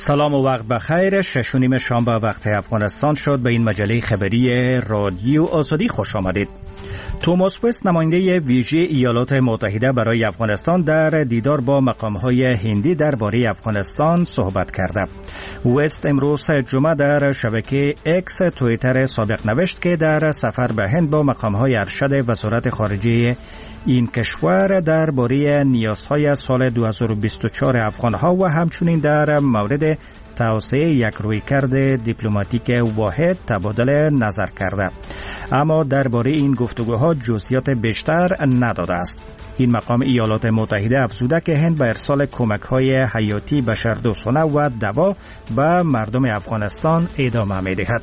سلام و وقت بخیر. 6 شنبه وقت افغانستان شد. به این مجله خبری رادیو آزادی خوش آمدید. توماس وست، نماینده ویژه ایالات متحده برای افغانستان، در دیدار با مقام‌های هندی درباره افغانستان صحبت کرده. وست امروز جمعه در شبکه اکس توییتر سابق نوشت که در سفر به هند با مقام‌های ارشد وزارت خارجه این کشور درباره نیازهای سال 2024 افغان‌ها و همچنین در مورد توسعه یک رویکرد دیپلماتیک واحد تبادل نظر کرده، اما درباره این گفتگوها جزئیات بیشتر نداده است. این مقام ایالات متحده افزوده که هند به ارسال کمک‌های حیاتی بشردوستانه و دوا به مردم افغانستان ادامه می‌دهد.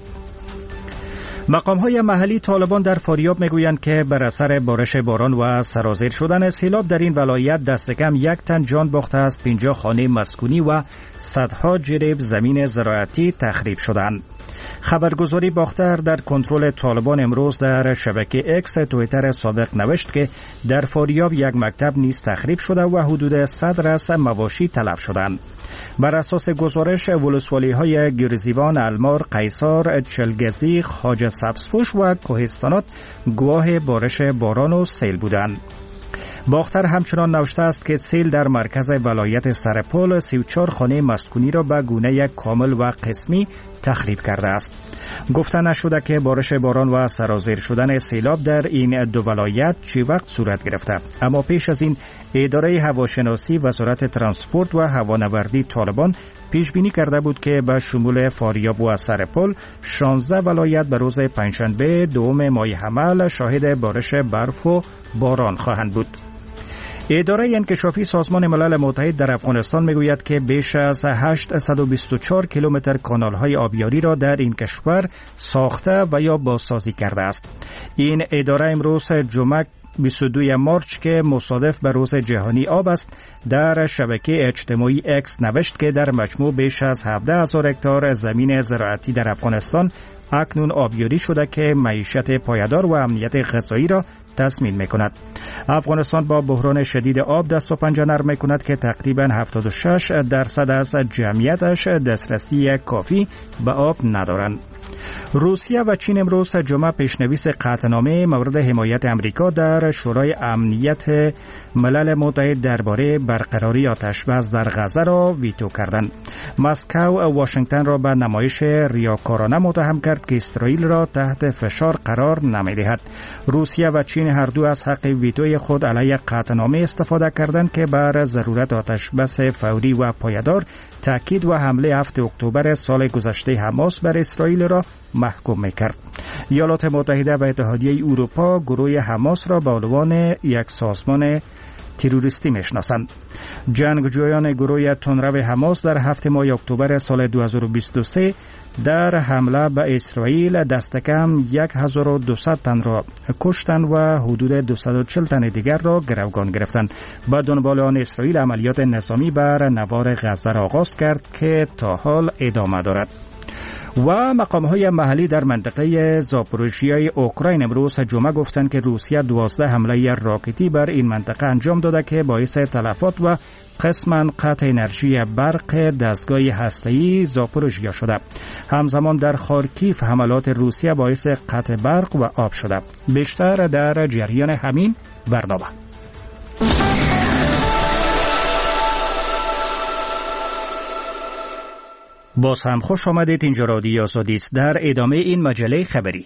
مقام‌های محلی طالبان در فاریاب میگویند که بر اثر بارش باران و سرازیر شدن سیلاب در این ولایت دست کم 1 تن جان باخته است، 50 خانه مسکونی و صدها جریب زمین زراعتی تخریب شدند. خبرگزاری باختر در کنترل طالبان امروز در شبکه اکس توییتر سابق نوشت که در فاریاب یک مکتب نیز تخریب شده و حدود 100 رأس مواشی تلف شدند. بر اساس گزارش، ولسوالی‌های گرزیوان، المار، قیصار، چلگزی، خواجه سبزپوش و کوهستانات گواه بارش باران و سیل بودند. باختر همچنان نوشته است که سیل در مرکز ولایت سرپل 34 خانه مسکونی را به گونه کامل و قسمی تخریب کرده است. گفته نشده که بارش باران و سرازیر شدن سیلاب در این دو ولایت چه وقت صورت گرفته، اما پیش از این اداره هواشناسی وزارت ترانسپورت و هوانوردی طالبان پیش بینی کرده بود که به شمول فاریاب و سرپل 16 ولایت به روز پنجشنبه 2 ماه حمل شاهد بارش برف و باران خواهند بود. اداره انکشافی سازمان ملل متحد در افغانستان میگوید که بیش از 824 کیلومتر کانال‌های آبیاری را در این کشور ساخته و یا بازسازی کرده است. این اداره امروز جمعه 22 مارچ که مصادف به روز جهانی آب است، در شبکه اجتماعی اکس نوشت که در مجموع بیش از 17,000 هکتار زمین زراعتی در افغانستان اکنون آبیاری شده که معیشت پایدار و امنیت غذایی را تضمین می‌کند. افغانستان با بحران شدید آب دست و پنجه نرم می‌کند که تقریباً 76% از جمعیتش دسترسی کافی به آب ندارند. روسیه و چین امروز جمعه پیشنویس قطعنامه مورد حمایت امریکا در شورای امنیت ملل متحد درباره برقراری آتشبس در غزه را ویتو کردند. مسکو واشنگتن را به نمایش ریاکارانه متهم کرد که اسرائیل را تحت فشار قرار نمی‌دهد. روسیه و چین هر دو از حق ویتوی خود علیه قطعنامه استفاده کردند که بر ضرورت آتشبس فوری و پایدار تاکید و حمله 7 اکتبر سال گذشته حماس بر اسرائیل را محکوم می‌کرد. ایالات متحده و اتحادیه اروپا گروه حماس را به عنوان یک سازمان تروریستی میشناسند. جنگجویان گروه تندرو حماس در 7 ماه اکتبر سال 2023 در حمله به اسرائیل دست کم 1200 تن را کشتند و حدود 240 تن دیگر را گروگان گرفتند. به دنبال آن اسرائیل عملیات نظامی بر نوار غزه را آغاز کرد که تا حال ادامه دارد. و مقام‌های محلی در منطقه زاپوروژیای اوکراین امروز جمعه گفتند که روسیه 12 حمله راکتی بر این منطقه انجام داده که باعث تلفات و قسماً قطع انرژی برق دستگاه هسته‌ای زاپوروژیا شده. همزمان در خارکیف حملات روسیه باعث قطع برق و آب شده. بیشتر در جریان همین برنامه. باز هم خوش آمدید. اینجا رادیو آزادی است. در ادامه این مجله خبری،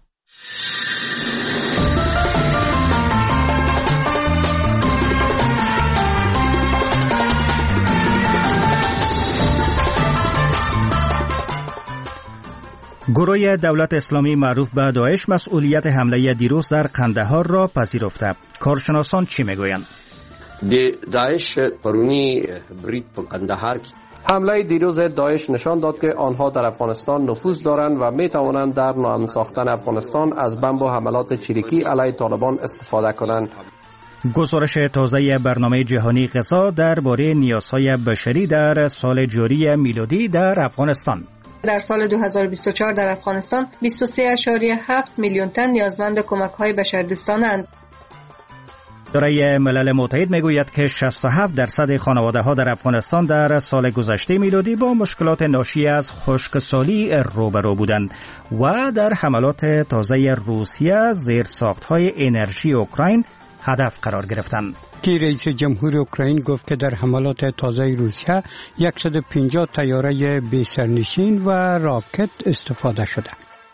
گروه دولت اسلامی معروف به داعش مسئولیت حمله دیروز در قندهار را پذیرفته. کارشناسان چی میگویند؟ داعش پرونی برید په قندهار حمله دیروز داعش نشان داد که آنها در افغانستان نفوذ دارند و می توانند در ناامن ساختن افغانستان از بمب و حملات چریکی علیه طالبان استفاده کنند. گزارش تازه برنامه جهانی غذا درباره نیازهای بشری در سال جاری میلادی در افغانستان. در سال 2024 در افغانستان 23.7 میلیون تن نیازمند کمک‌های بشردوستانه‌اند. اداره ملل متحد میگوید که 67% خانواده‌ها در افغانستان در سال گذشته میلادی با مشکلات ناشی از خشکسالی روبرو بودند و در حملات تازه روسیه زیرساخت‌های انرژی اوکراین هدف قرار گرفتند. رئیس جمهور اوکراین گفت که در حملات تازه روسیه 150 طیاره بی سرنشین و راکت استفاده شده.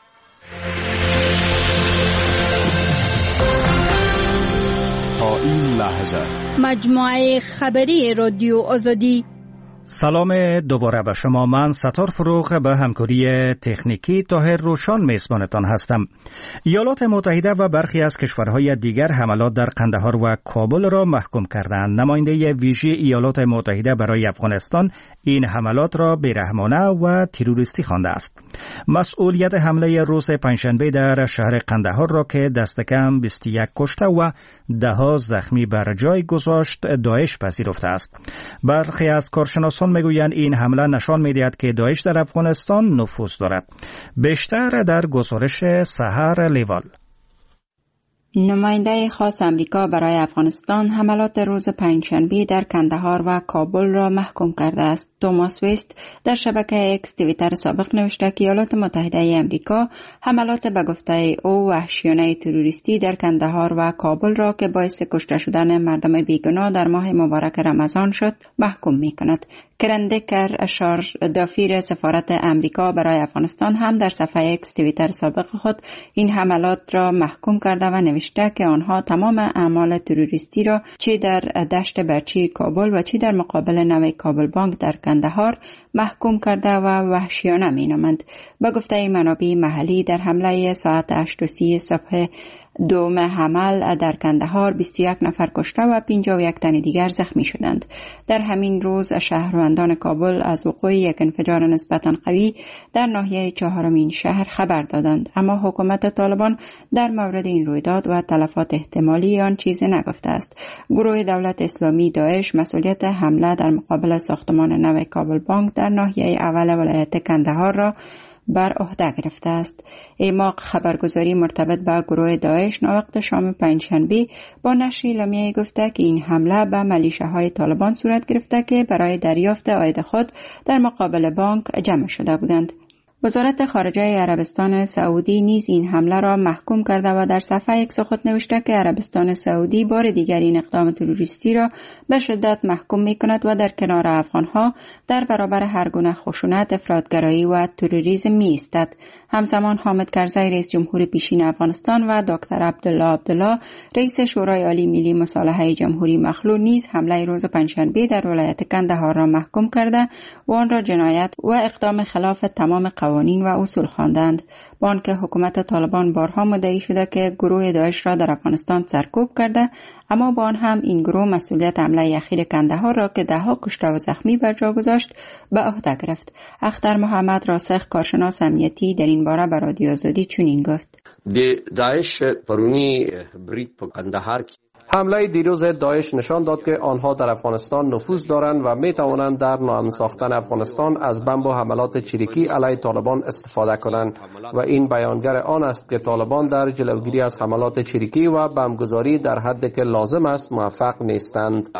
تا این لحظه مجموعه خبری رادیو آزادی. سلام دوباره به شما. من ستار فروغ به همکاری تکنیکی طاهر روشان میزبانتان هستم. ایالات متحده و برخی از کشورهای دیگر حملات در قندهار و کابل را محکوم کردند. نماینده ویژه ایالات متحده برای افغانستان این حملات را بیرحمانه و تروریستی خوانده است. مسئولیت حمله روز پنجشنبه در شهر قندهار را که دست کم 21 کشته و ده‌ها زخمی بر جای گذاشت داعش پذیرفته است. برخی از کارشناسان میگویند این حمله نشان می‌دهد که داعش در افغانستان نفوذ دارد. بیشتر در گزارش سحر لیوال. نماینده خاص امریکا برای افغانستان حملات روز پنجشنبه در کندهار و کابل را محکوم کرده است. توماس ویست در شبکه اکس توییتر سابق نوشته که ایالات متحده امریکا حملات به گفته او وحشیانه تروریستی در کندهار و کابل را که باعث کشته شدن مردم بیگناه در ماه مبارک رمضان شد محکوم می‌کند. کرندکر شارژ دافیر سفارت امریکا برای افغانستان هم در صفحه اکس توییتر سابق خود این حملات را محکوم کرده و نوشته که آنها تمام اعمال تروریستی را چه در دشت برچی کابل و چه در مقابل نوع کابل بانک در کندهار محکوم کرده و وحشیانه مینامند. به گفته منابع محلی در حمله ساعت 8:30 صبح دوم حمل در کندهار 21 نفر کشته و 51 تن دیگر زخمی شدند. در همین روز شهروندان کابل از وقوع یک انفجار نسبتاً قوی در ناحیه چهارمین شهر خبر دادند، اما حکومت طالبان در مورد این رویداد و تلفات احتمالی آن چیزی نگفته است. گروه دولت اسلامی داعش مسئولیت حمله در مقابل ساختمان نو کابل بانک در ناحیه اول ولایت کندهار را بر عهده گرفته است. ایماق خبرگزاری مرتبط به گروه داعش ناوقت شام پنجشنبه با نشر اعلامیه گفته که این حمله به ملیشه‌های طالبان صورت گرفته که برای دریافت عاید خود در مقابل بانک جمع شده بودند. وزارت خارجه عربستان سعودی نیز این حمله را محکوم کرده و در صفحه اکس خود نوشته که عربستان سعودی بار دیگر این اقدام تروریستی را به شدت محکوم می‌کند و در کنار افغان‌ها در برابر هر گونه خشونت، افراط‌گرایی و تروریسم می‌ایستد. همزمان حامد کرزی رئیس جمهور پیشین افغانستان و دکتر عبدالله رئیس شورای عالی ملی مصالحه جمهوری مخلوع نیز حمله روز پنجشنبه در ولایت کندهار را محکوم کرده و آن را جنایت و اقدام خلاف تمام قوانین و اصول خواندند. با آنکه حکومت طالبان بارها مدعی شده که گروه داعش را در افغانستان سرکوب کرده، اما با آن هم این گروه مسئولیت حمله اخیر کندهار را که ده‌ها کشته و زخمی بر جا گذاشت به عهده گرفت. اختر محمد راسخ کارشناس امنیتی در این باره به رادیو آزادی چنین گفت: داعش پرونی برید په کندهار حمله دیروز داعش نشان داد که آنها در افغانستان نفوذ دارند و می توانند در ناامن ساختن افغانستان از بمب و حملات چریکی علیه طالبان استفاده کنند و این بیانگر آن است که طالبان در جلوگیری از حملات چریکی و بمبگذاری در حدی که لازم است موفق نیستند.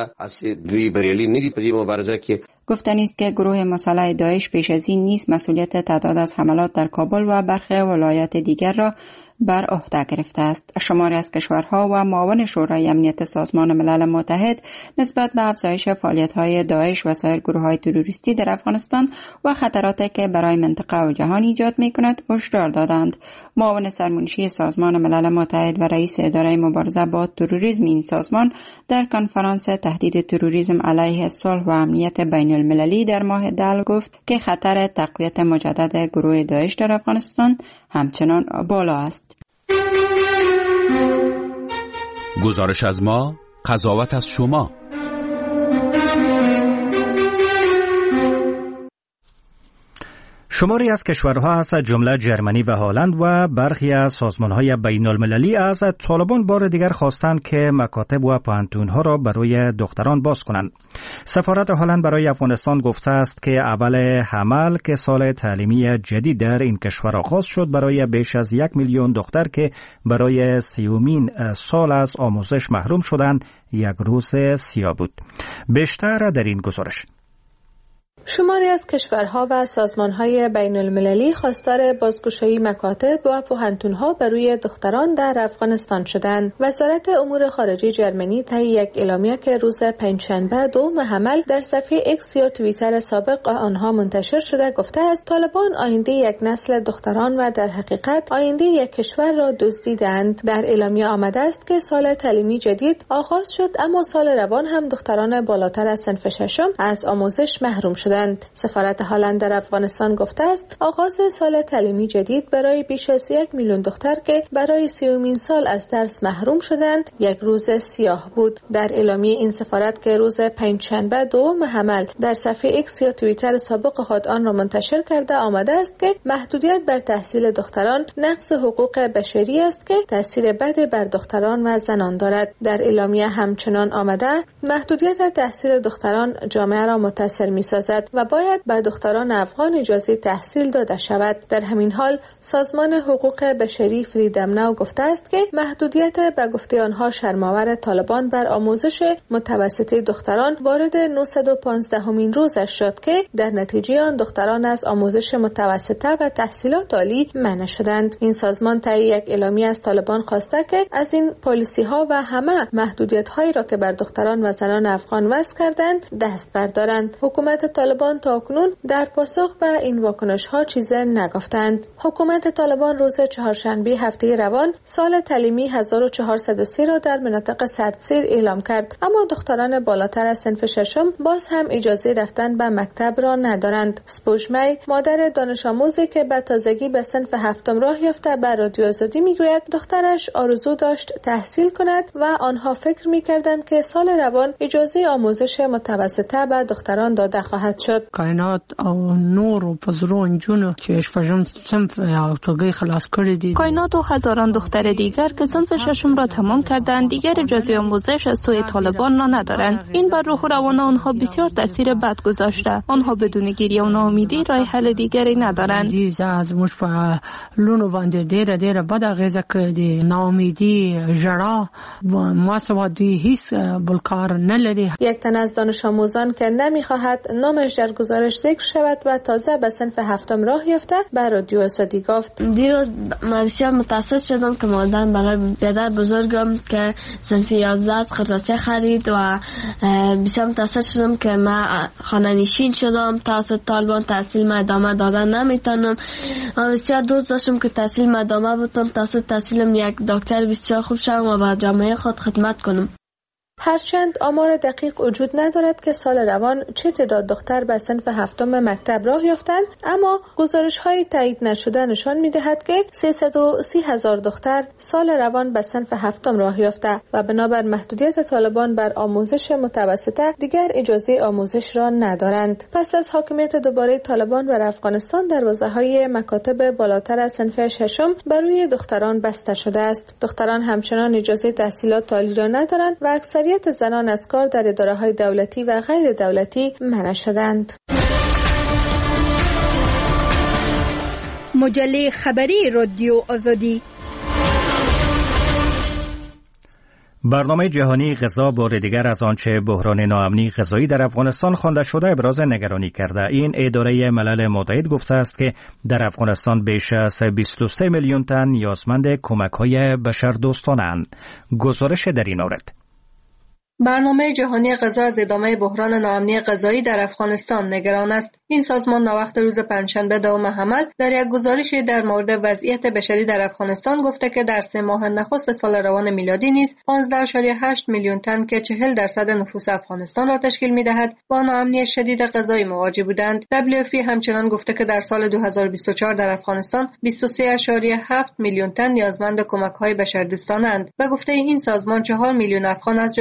گفتنی است که گروه مسلح داعش پیش از این نیز مسئولیت تعداد از حملات در کابل و برخی ولایات دیگر را بر عهده گرفته است. شماری از کشورها و معاون شورای امنیت سازمان ملل متحد نسبت به افزایش فعالیت‌های داعش و سایر گروه‌های تروریستی در افغانستان و خطراتی که برای منطقه و جهان ایجاد می‌کند هشدار دادند. معاون سرمنشی سازمان ملل متحد و رئیس اداره مبارزه با تروریسم این سازمان در کنفرانس تهدید تروریسم علیه صلح و امنیت بین المللی در ماه دل گفت که خطر تقویت مجدد گروه داعش در افغانستان همچنان بالا است. گزارش از ما، قضاوت از شما. شماری از کشورها از جمله جرمنی و هلند و برخی از سازمان‌های بین‌المللی از طالبان بار دیگر خواستند که مکاتب و پوهنتون‌ها را برای دختران باز کنند. سفارت هلند برای افغانستان گفته است که اول حمل که سال تعلیمی جدید در این کشور آغاز شد برای بیش از 1 میلیون دختر که برای 30مین سال از آموزش محروم شدند یک روز سیاه بود. بیشتر در این گزارش. شماری از کشورها و سازمان‌های بین‌المللی خواستار بازگشایی مکاتب و پوهنتون‌ها برای دختران در افغانستان شدند. وزارت امور خارجه جرمنی طی یک اعلامیه که روز پنجشنبه 2 حمل در صفحه ایکس یا توییتر سابق آنها منتشر شده گفته است طالبان آینده یک نسل دختران و در حقیقت آینده یک کشور را دزدیدند. در اعلامیه آمده است که سال تعلیمی جدید آغاز شد اما سال روان هم دختران بالاتر از صنف ششم از آموزش محروم شدند. سفارت هلند در افغانستان گفته است آغاز سال تعلیمی جدید برای بیش از 1 میلیون دختر که برای 30مین سال از درس محروم شدند یک روز سیاه بود. در اعلامیه این سفارت که روز پنجشنبه 2 حمل در صفحه ایکس یا توییتر سابق خود آن را منتشر کرده آمده است که محدودیت بر تحصیل دختران نقض حقوق بشری است که تاثیر بد بر دختران و زنان دارد. در اعلامیه همچنان آمده محدودیت تحصیل دختران جامعه را متاثر می‌سازد و باید به دختران افغان اجازه تحصیل داده شود. در همین حال سازمان حقوق بشری فریدم ناو گفته است که محدودیت به گفته آنها شرم‌آور طالبان بر آموزش متوسطه دختران وارد 915مین روزش شد که در نتیجه آن دختران از آموزش متوسطه و تحصیلات عالی منع شدند. این سازمان طی یک اعلامیه از طالبان خواسته که از این پالیسی‌ها و همه محدودیت‌هایی را که بر دختران و زنان افغان وضع کردند دست بردارند. حکومت طالبان تاکنون در پاسخ به این واکنش‌ها چیزی نگفتند. حکومت طالبان روز چهارشنبه هفته روان سال تعلیمی 1403 را در مناطق سردسیر اعلام کرد اما دختران بالاتر از صنف ششم باز هم اجازه رفتن به مکتب را ندارند. سپوژمی مادر دانش آموزی که به تازگی به صنف هفتم راه یافته به رادیو آزادی میگوید دخترش آرزو داشت تحصیل کند و آنها فکر می‌کردند که سال روان اجازه آموزش متوسطه به دختران داده خواهد شد. کائنات او نور او پزرون جنو چې شپږم صنف او توګه خلاص کړی دي. کائنات و هزاران دختر دیگر که صنف ششم را تمام کردند دیگر اجازه آموزش از سوی طالبان را ندارند. این بر روح و روان آنها بسیار تاثیر بد گذاشته. آنها بدون گریه و ناامیدی راه حل دیگری ندارند. از موږ په لونو باندې ډېر بد اغیزه کړې ناامیدی ژړا و مواسبه دوی هیڅ بلکار نه لري. یک تن از دانش آموزان که نمیخواهد نامش در گزارش ذکر شود و تازه به صنف هفتم راه یافته به رادیو آزادی گفت دیروز من بسیار متاسف شدم که مادرم برای پدر بزرگم که صنف 11 خرطاسی خرید و بسیار متاسف شدم که من خانه نشین شدم. توسط طالبان تحصیل من ادامه دادن نمیتونم. من بسیار دوست داشتم که تحصیل من ادامه بدم توسط تحصیلم یک دکتر بسیار خوب شدم و به جامعه خود خدمت کنم. هرچند آمار دقیق وجود ندارد که سال روان چه تعداد دختر به صنف هفتم مکتب راه یافتند اما گزارش‌های تایید نشده نشان می‌دهد که 330,000 دختر سال روان به صنف هفتم راه یافته و بنابر محدودیت طالبان بر آموزش متوسطه دیگر اجازه آموزش را ندارند. پس از حاکمیت دوباره طالبان بر افغانستان دروازه‌های مکاتب بالاتر از صنف ششم برای دختران بسته شده است. دختران همچنان اجازه تحصیلات عالی را ندارند و اکثریت زنان از کار در اداره‌های دولتی و غیر دولتی منع شدند. مجله خبری رادیو آزادی. برنامه جهانی غذا بار دیگر از آنچه بحران ناامنی غذایی در افغانستان خوانده شده ابراز نگرانی کرده. این اداره ملل متحد گفته است که در افغانستان بیش از 23 میلیون تن نیازمند کمک‌های بشردوستانه‌اند. گزارش در این مورد. برنامه جهانی غذا از ادامه بحران ناامنی غذایی در افغانستان نگران است. این سازمان ناوقت روز پنجشنبه 2 حمل در یک گزارشی در مورد وضعیت بشری در افغانستان گفته که در 3 ماه نخست سال روان میلادی نیز 15.8 میلیون تن که 40% نفوس افغانستان را تشکیل می‌دهد با ناامنی شدید غذایی مواجه بودند. WFP همچنان گفته که در سال 2024 در افغانستان 23.7 میلیون تن نیازمند کمک‌های بشردوستانه‌اند و گفته این سازمان 4 میلیون افغان از جمله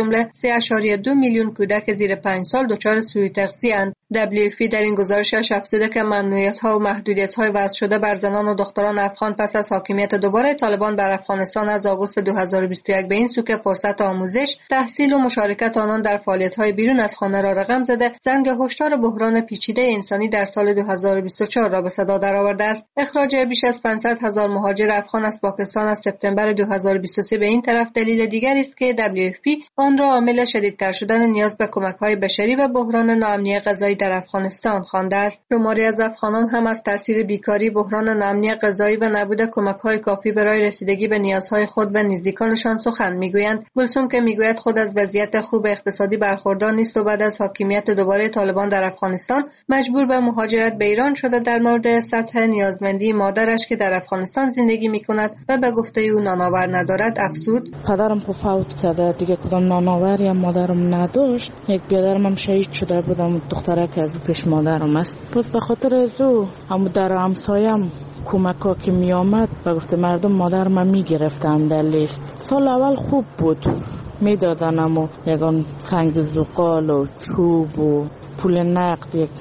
3.2 میلیون کودک زیر 5 سال دچار سوء تغذیه‌اند. WFP در این گزارشش افزوده که ممنوعیت‌ها و محدودیت‌های وضع شده بر زنان و دختران افغان پس از حاکمیت دوباره طالبان بر افغانستان از آگوست 2021 به این سو که فرصت آموزش، تحصیل و مشارکت آنان در فعالیت‌های بیرون از خانه را رقم زده، زنگ هشدار بحران پیچیده انسانی در سال 2024 را به صدا درآورده است. اخراج بیش از 500,000 مهاجر افغان از پاکستان از سپتامبر 2023 به این طرف دلیل دیگری است که WFP آن را عامل شدیدتر شدن نیاز به کمک‌های بشری و بحران ناامنی غذایی در افغانستان خوانده است. شماری از افغانان هم از تاثیر بیکاری، بحران ناامنی غذایی و نبود کمک‌های کافی برای رسیدگی به نیازهای خود و نزدیکانشان سخن می‌گویند. گلسوم که می‌گوید خود از وضعیت خوب اقتصادی برخوردار نیست و بعد از حاکمیت دوباره طالبان در افغانستان مجبور به مهاجرت به ایران شده، در مورد سطح نیازمندی مادرش که در افغانستان زندگی می‌کند و به گفته او نانآور ندارد افزود: پدرم فوت کرده، دیگه کدام نانآوری هم مادرم نداشت. یک برادرم هم شهید شده بودم، دخترک از پیش مادرم است. پس به خاطر از او هم در همسایم کمک‌ها که می آمد و گفته مردم مادرم می گرفتن در لیست. سال اول خوب بود، می دادن اما یکان سنگ زغال و چوب و پول نقد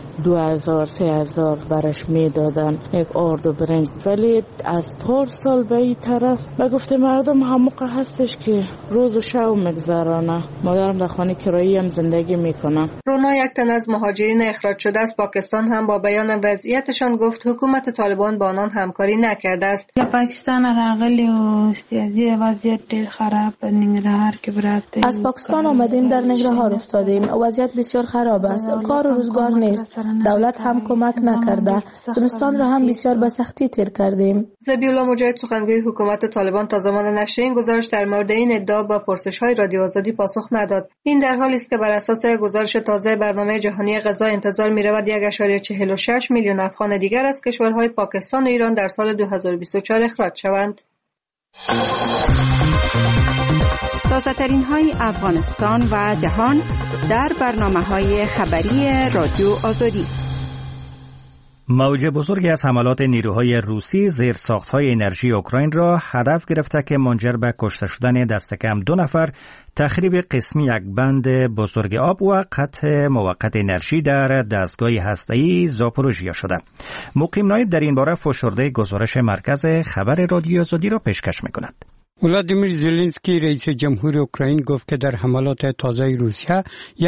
2,000-3,000 برش میدادن، یک آرد و برنج. ولی از پارسال به این طرف و گفته مردم هموقع هستش که روز و شب مگذرانه. مادرم در خانه کرایی هم زندگی میکنه. رونا، یک تن از مهاجرین اخراج شده از پاکستان، هم با بیان وضعیتشان گفت حکومت طالبان با آنان همکاری نکرده است. پاکستان راغلی و استیازی وضعیت ډیر خراب ننګرهار کې براته. از پاکستان آمدیم، در ننګرهار افتادیم. وضعیت بسیار خراب است. کار و روزگار نیست. دولت هم کمک نکرده. زمستان را هم بسیار به سختی تیر کردیم. ذبیح الله مجاهد، سخنگوی حکومت طالبان، تا زمان نشر این گزارش در مورد این ادعا با پرسش‌های رادیو آزادی پاسخ نداد. این در حالی است که بر اساس گزارش تازه برنامه جهانی غذا انتظار می‌رود 1.46 میلیون افغان دیگر از کشورهای پاکستان و ایران در سال 2024 اخراج شوند. تازه‌ترین های افغانستان و جهان در برنامه‌های خبری رادیو آزادی. موج بزرگی از حملات نیروهای روسی زیر ساخت‌های انرژی اوکراین را هدف گرفته که منجر به کشته شدن دست کم 2 نفر، تخریب قسمی یک بند بزرگ آب و قطع موقت انرژی در دستگاه هسته‌ای زاپوروژیا شده. مقیم نایب در این باره فشرده گزارش مرکز خبر رادیو آزادی را پیشکش می‌کند. ولادیمیر زلنسکی رئیس جمهور اوکراین گفت که در حملات تازه روسیه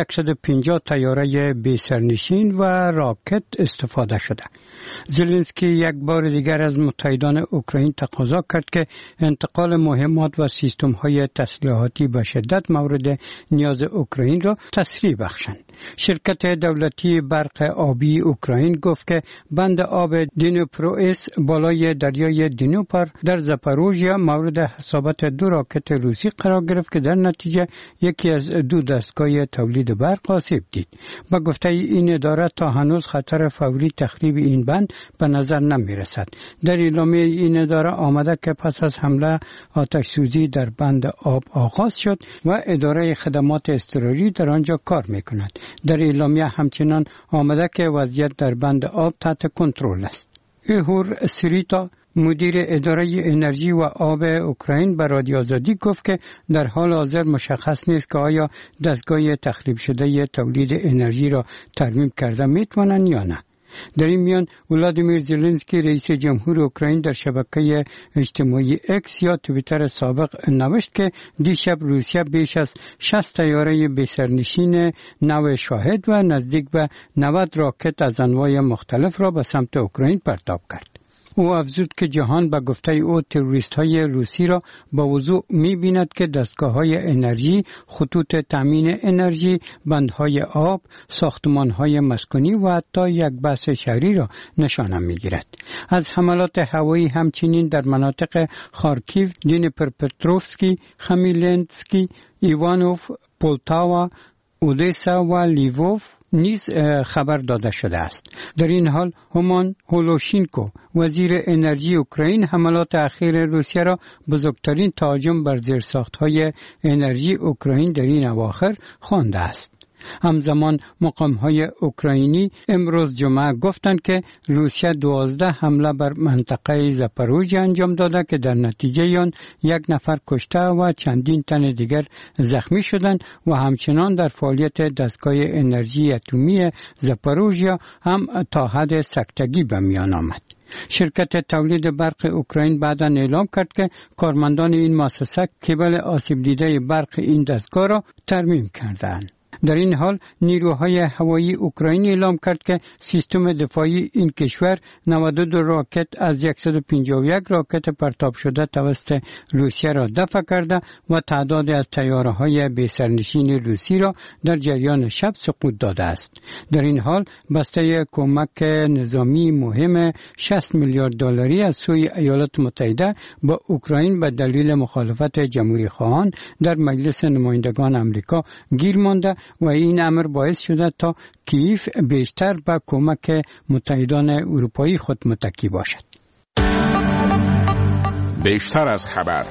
150 طیاره بی سرنشین و راکت استفاده شده. زلنسکی یک بار دیگر از متحدان اوکراین تقاضا کرد که انتقال مهمات و سیستم‌های تسلیحاتی به شدت مورد نیاز اوکراین را تسریع بخشند. شرکت دولتی برق آبی اوکراین گفت که بند آب دینوپروئس بالای دریای دینوپر در زاپوروژیا مورد حسابت 2 راکت روسی قرار گرفت که در نتیجه یکی از 2 دستگاه تولید برق آسیب دید. با گفته این اداره تا هنوز خطر فوری تخریب این بند به نظر نمی رسد. در اعلامیه این اداره آمده که پس از حمله آتش سوزی در بند آب آغاز شد و اداره خدمات اضطراری در آنجا کار می کند. در اعلامیه همچنان آمده که وضعیت در بند آب تحت کنترل است. ایهور سریتا، مدیر اداره انرژی و آب اوکراین، به رادیو آزادی گفت که در حال حاضر مشخص نیست که آیا دستگاه تخریب شده تولید انرژی را ترمیم کرده میتوانند یا نه. در این میان ولادیمیر زلنسکی رئیس جمهور اوکراین در شبکه اجتماعی اکس یا توییتر سابق نوشت که دیشب روسیه بیش از 60 طیاره بی سرنشین نو شاهد و نزدیک به 90 راکت از انواع مختلف را به سمت اوکراین پرتاب کرد. او افزود که جهان به گفته او تروریست های روسی را با وضوح می بیند که دستگاه های انرژی، خطوط تامین انرژی، بندهای آب، ساختمان های مسکونی و حتی یک بحث شهری را نشانه می گیرد. از حملات هوایی همچنین در مناطق خارکیو، دنیپرپتروفسکی، خمیلنسکی، ایوانوف، پولتاوا، اودسا و لیووف نیز خبر داده شده است. در این حال هومان هولوشینکو، وزیر انرژی اوکراین، حملات اخیر روسیه را بزرگترین تهاجم بر زیرساخت‌های انرژی اوکراین در این اواخر خوانده است. همزمان مقام‌های اوکراینی امروز جمعه گفتند که روسیه 12 حمله بر منطقه زاپاروژیا انجام داده که در نتیجه آن 1 نفر کشته و چندین تن دیگر زخمی شدند و همچنان در فعالیت دستگاه انرژی اتمی زاپاروژیا هم تا حد سکتگی به میان آمد. شرکت تولید برق اوکراین بعداً اعلام کرد که کارمندان این مؤسسه کیبل آسیب دیده برق این دستگاه را ترمیم کردند. در این حال نیروهای هوایی اوکراین اعلام کرد که سیستم دفاعی این کشور 92 راکت از 151 راکت پرتاب شده توسط روسیه را دفع کرده و تعداد از طیاره‌های بی‌سرنشین روسی را در جریان شب سقوط داده است. در این حال بسته کمک نظامی مهم 60 میلیارد دلاری از سوی ایالات متحده با اوکراین به دلیل مخالفت جمهوری خواهان در مجلس نمایندگان آمریکا گیر مانده و این امر باعث شده تا کیف بیشتر به کمک متحدان اروپایی خود متکی باشد. بیشتر از خبر.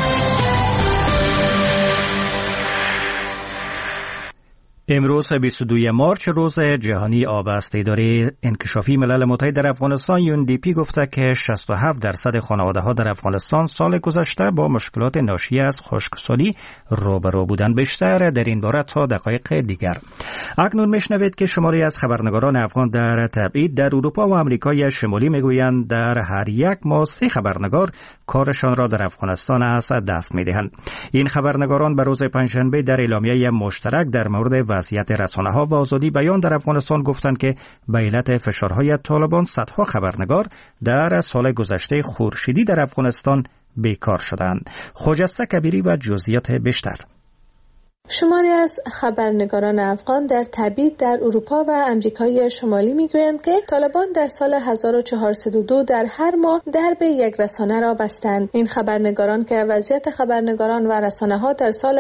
امروز 22 مارچ روز جهانی آب است. اداره انکشافی ملل متحد در افغانستان UNDP گفته که 67% خانواده‌ها در افغانستان سال گذشته با مشکلات ناشی از خشکسالی روبرو بودند. بیشتر در این باره تا دقایق دیگر. اکنون میشنوید که شماری از خبرنگاران افغان در تبعید در اروپا و آمریکای شمالی میگویند در هر یک ماه 3 خبرنگار کارشان را در افغانستان از دست میدهند. این خبرنگاران به روز پنجشنبه در اعلامیه مشترک در مورد وضعیت رسانه‌ها و آزادی بیان در افغانستان گفتند که به علت فشارهای طالبان صدها خبرنگار در سال گذشته خورشیدی در افغانستان بیکار شدند. خجسته کبیری و جزئیات بیشتر. شماری از خبرنگاران افغان در تبعید در اروپا و امریکای شمالی میگویند که طالبان در سال 1402 در هر ماه درب یک رسانه را بستند. این خبرنگاران که وضعیت خبرنگاران و رسانه‌ها در سال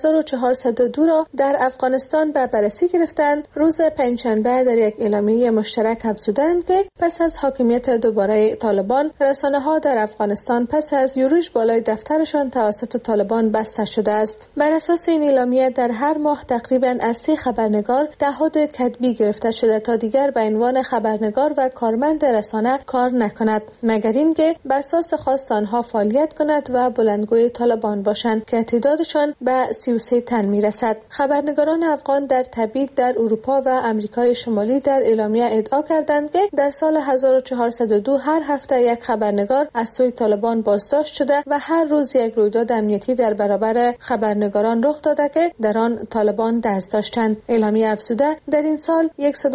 1402 را در افغانستان به بررسی گرفتند، روز پنجشنبه در یک اعلامیه مشترک افزودند که پس از حاکمیت دوباره طالبان، رسانه‌ها در افغانستان پس از یورش بالای دفترشان توسط طالبان بسته شده است. بر اساس این اعلامیه در هر ماه تقریباً از 3 خبرنگار تعهد کتبی گرفته شده تا دیگر به عنوان خبرنگار و کارمند رسانه کار نکند، مگر اینکه به اساس خواست آنها فعالیت کند و بلندگوی طالبان باشند که تعدادشان به 33 تن میرسد. خبرنگاران افغان در تبعید در اروپا و امریکای شمالی در اعلامیه ادعا کردند که در سال 1402 هر هفته یک خبرنگار از سوی طالبان بازداشت شده و هر روز یک رویداد امنیتی در برابر خبرنگاران رخ داده که در آن طالبان دست داشتند. اعلامیه افزوده در این سال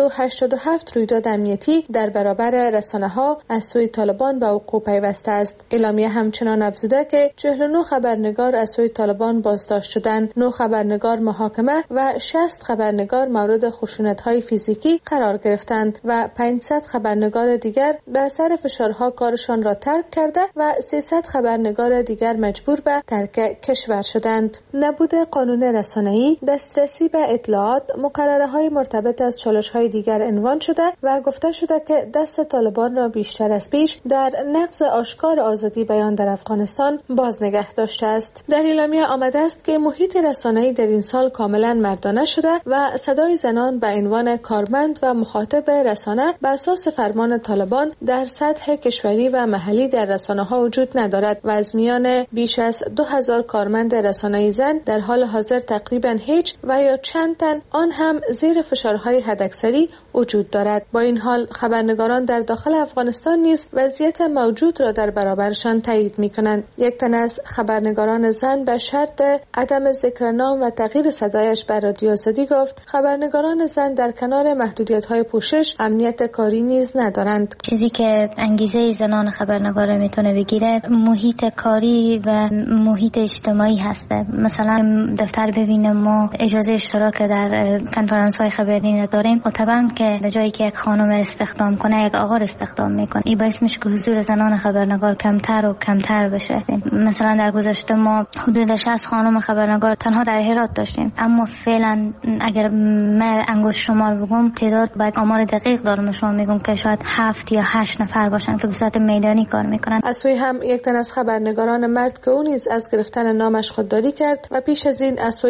187 رویداد امنیتی در برابر رسانه‌ها از سوی طالبان به وقوع پیوسته است. اعلامیه همچنان افزوده که 49 خبرنگار از سوی طالبان بازداشت شدند، 9 خبرنگار محاکمه و 60 خبرنگار مورد خشونت‌های فیزیکی قرار گرفتند و 500 خبرنگار دیگر به اثر فشارها کارشان را ترک کرده و 300 خبرنگار دیگر مجبور به ترک کشور شدند. نبود قانون رسانه‌ای، دسترسی به اطلاعات، مقرره‌های مرتبط از چالش‌های دیگر عنوان شده و گفته شده که دست طالبان را بیشتر از پیش در نقض آشکار آزادی بیان در افغانستان باز نگه داشته است. در اعلامیه آمده است که محیط رسانه‌ای در این سال کاملا مردانه شده و صدای زنان به عنوان کارمند و مخاطب رسانه به اساس فرمان طالبان در سطح کشوری و محلی در رسانه‌ها وجود ندارد و از میان بیش از 2000 کارمند رسانه‌ای زن در حال حاضر تقریبا هیچ و یا چند تن آن هم زیر فشارهای حداکثری وجود دارد. با این حال خبرنگاران در داخل افغانستان نیز وضعیت موجود را در برابرشان تایید می‌کنند. یک تن از خبرنگاران زن به شرط عدم ذکر نام و تغییر صدایش بر رادیو آزادی گفت خبرنگاران زن در کنار محدودیت‌های پوشش امنیت کاری نیز ندارند. چیزی که انگیزه زنان خبرنگار میتونه بگیره محیط کاری و محیط اجتماعی هسته. مثلا دفتر ببینیم ما اجازه اشتراک در کنفرانس‌های خبری نداریم و طبعا که به جایی که یک خانم استخدام کنه یک آقا استخدام میکنه، این باعث میشه که حضور زنان خبرنگار کمتر و کمتر بشه. مثلا در گذشته ما حدود 60 خانم خبرنگار تنها در هرات داشتیم، اما فعلا اگر من انگشت شمار بگم تعداد با آمار دقیق دارم شما میگم که شاید 7 یا 8 نفر باشن که به صورت میدانی کار میکنن. از سوی هم یک تن از خبرنگاران مرد که او نیز از گرفتن نامش خودداری کرد و پیش از این از سوی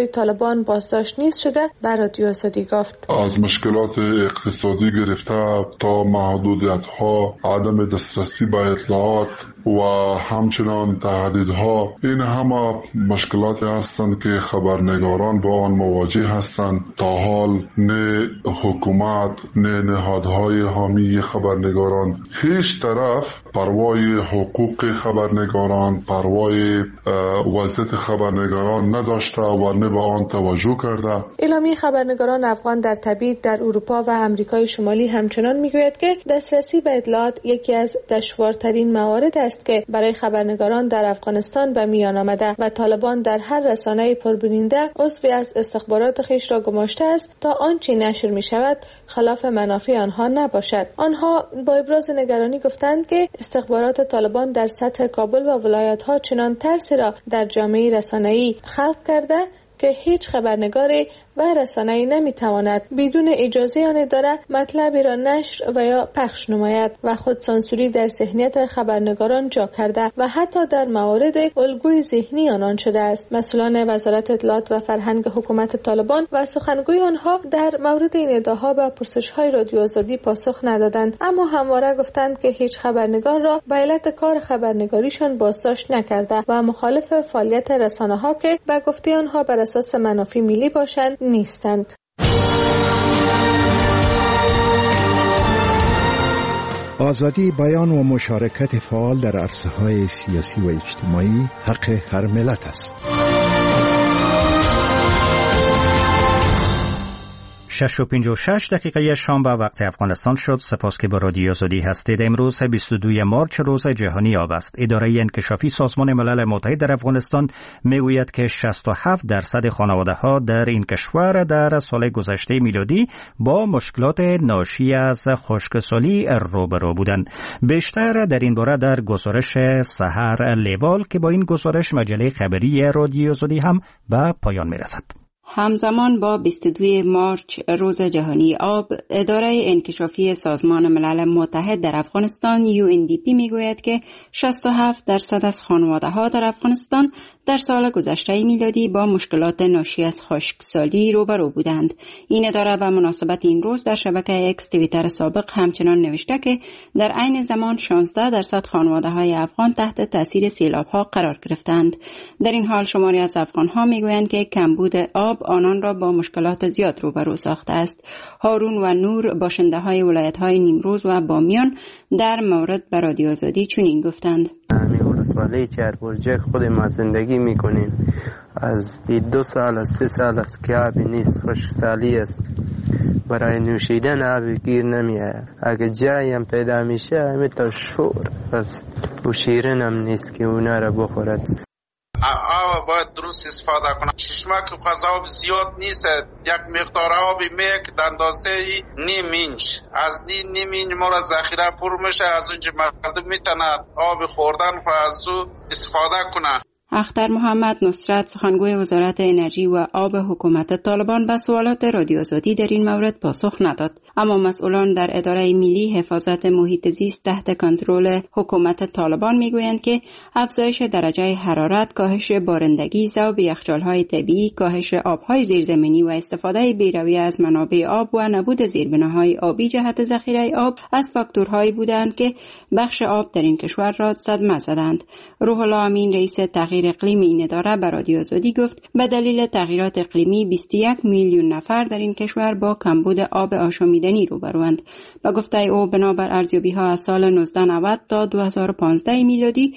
سوی طالبان بازداشت نیست شده بر رادیو آزادی گفت. از مشکلات اقتصادی گرفته تا محدودیت‌ها، عدم دسترسی به اطلاعات و همچنان تهدیدها، این همه مشکلاتی هستند که خبرنگاران با آن مواجه هستند. تا حال نه حکومت نه نهادهای حامی خبرنگاران هیچ طرف پروای حقوق خبرنگاران، پروای وضعیت خبرنگاران نداشته و نه به آن توجه کرده. اعلامیه خبرنگاران افغان در تبعید در اروپا و امریکای شمالی همچنان میگوید که دسترسی به اطلاعات یکی از دشوارترین موارد است که برای خبرنگاران در افغانستان به میان آمده و طالبان در هر رسانه پربیننده عضوی از استخبارات خویش را گماشته است تا آنچه نشر می شود خلاف منافع آنها نباشد. آنها با ابراز نگرانی گفتند که استخبارات طالبان در سطح کابل و ولایت‌ها چنان ترسی را در جامعه رسانه‌ای خلق کرده که هیچ خبرنگاری و رسانه‌ای نمی‌تواند بدون اجازه آن اداره مطلبی را نشر و یا پخش نماید و خود سانسوری در ذهنیت خبرنگاران جا کرده و حتی در موارد الگوی ذهنی آنان شده است. مسئولان وزارت اطلاعات و فرهنگ حکومت طالبان و سخنگوی آنها در مورد این ادعاها به پرسش‌های رادیو آزادی پاسخ ندادند، اما همواره گفتند که هیچ خبرنگار را به علت کار خبرنگاریشان بازداشت نکرده و مخالف فعالیت رسانه‌ها که به گفته آنها بر اساس منافع ملی باشند نیستند. آزادی بیان و مشارکت فعال در عرصه‌های سیاسی و اجتماعی حق هر ملت است. 6:56 شام به وقت افغانستان شد. سپاس که با رادیو آزادی هستید. امروز 22 مارچ روز جهانی آب است. اداره انکشافی سازمان ملل متحد در افغانستان میگوید که 67% خانواده‌ها در این کشور در سال گذشته میلادی با مشکلات ناشی از خشکسالی روبرو بودند. بیشتر در این باره در گزارش سحر لیوال که با این گزارش مجله خبری رادیو آزادی هم به پایان میرسد. همزمان با 22 مارچ روز جهانی آب، اداره انکشافی سازمان ملل متحد در افغانستان UNDP میگوید که 67% از خانواده‌ها در افغانستان در سال گذشته میلادی با مشکلات ناشی از خشکسالی روبرو بودند. این اداره به مناسبت این روز در شبکه اکس توییتر سابق همچنان نوشته که در عین زمان 16% خانواده‌های افغان تحت تاثیر سیلاب‌ها قرار گرفتند. در این حال شماری از افغان‌ها میگویند که کمبود آب آنان را با مشکلات زیاد روبرو ساخته است. هارون و نور باشنده‌های ولایت‌های نیمروز و بامیان در مورد به رادیو آزادی چنین گفتند: ولسوالی چهاربرجک خود ما زندگی میکنیم. از 2 سال از 3 سال است که آبی نیست، خشکسالی است، برای نوشیدن آبی گیر نمیاد. اگه جایی هم پیدا میشه همه تا شور است و شیرین هم نیست که اونا را بخورد. آب باید درست استفاده کنه. چشمک آب زیاد نیست، یک مقدار آبی میک در اندازه نیم اینچ، از نیم اینچ ما را ذخیره پر میشه، از اونجا مردم میتونه آب خوردن و از او استفاده کنه. اختر محمد نصرت سخنگوی وزارت انرژی و آب حکومت طالبان به سوالات رادیو آزادی در این مورد پاسخ نداد، اما مسئولان در اداره ملی حفاظت محیط زیست تحت کنترل حکومت طالبان میگویند که افزایش درجه حرارت، کاهش بارندگی، ذوب یخچال‌های طبیعی، کاهش آب‌های زیرزمینی و استفاده بی‌رویه از منابع آب و نبود زیربناهای آبی جهت ذخیره آب از فاکتورهایی بودند که بخش آب در این کشور را صدمه زدند. روح الله امین رئیس تغییر اقلیمی این اداره به رادیو آزادی گفت به دلیل تغییرات اقلیمی 21 میلیون نفر در این کشور با کمبود آب آشامیدنی روبروند. به گفته او بنابر ارزیابی‌ها از سال 1990 تا 2015 میلادی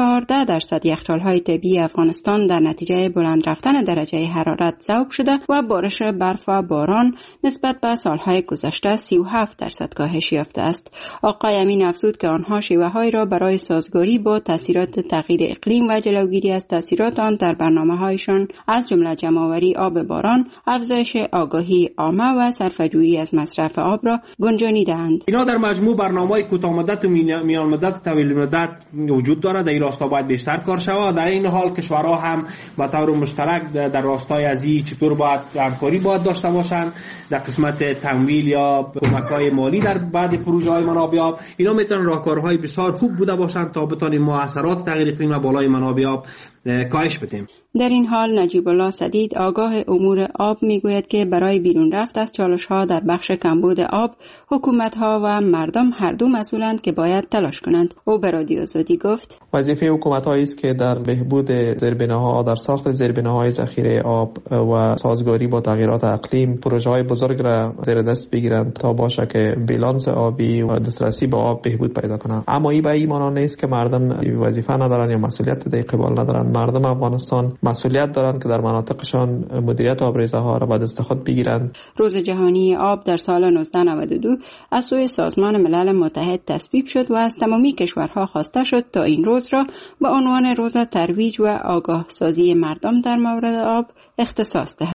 14% یخچال‌های طبیعی افغانستان در نتیجه بلند رفتن درجه حرارت ذوب شده و بارش برف و باران نسبت به سالهای گذشته 37% کاهش یافته است. آقای امین افزود که آنها شیوه‌هایی را برای سازگاری با تاثیرات تغییر اقلیم و جلوگیری از تاثیرات آن در برنامه‌هایشان از جمله جمع‌آوری آب باران، افزایش آگاهی عامه و صرفه‌جویی از مصرف آب را گنجانیده‌اند. اینا در مجموع برنامه‌های کوتاه مدت و میان مدت و طویل مدت وجود دارد. در این راستا باید بیشتر کار شود. در این حال کشورها هم به طور مشترک در راستای از این چطور باید همکاری باید داشته باشند در قسمت تمویل یا کمک‌های مالی در بعضی پروژه‌های منابع آب. اینا میتونن راهکارهای بسیار خوب بوده باشند تا بتونیم مؤثرات تغییر اقلیم و بالای منابع آب کاهش بدیم. در این حال نجیب الله سدید آگاه امور آب میگوید که برای بیرون رفت از چالش‌ها در بخش کمبود آب حکومت‌ها و مردم هر دو مسئولند که باید تلاش کنند. او به رادیو آزادی گفت وظیفه حکومت‌هایی است که در بهبود زیربناها، در ساخت زیربناهای ذخیره آب و سازگاری با تغییرات اقلیم پروژه‌های بزرگ را زیر دست بگیرند تا باشه که بیلانس آبی و دسترسی به آب بهبود پیدا کنه. اما این به این معنی نیست که مردم وظیفه ندارن یا مسئولیت در قبال ندارن. مردم افغانستان مسئولیت دارند که در مناطقشان مدیریت آبریزها را به دست خود بگیرند. روز جهانی آب در سال 1992 از سوی سازمان ملل متحد تصویب شد و از تمامی کشورها خواسته شد تا این روز را به عنوان روز ترویج و آگاه سازی مردم در مورد آب اختصاص دهند.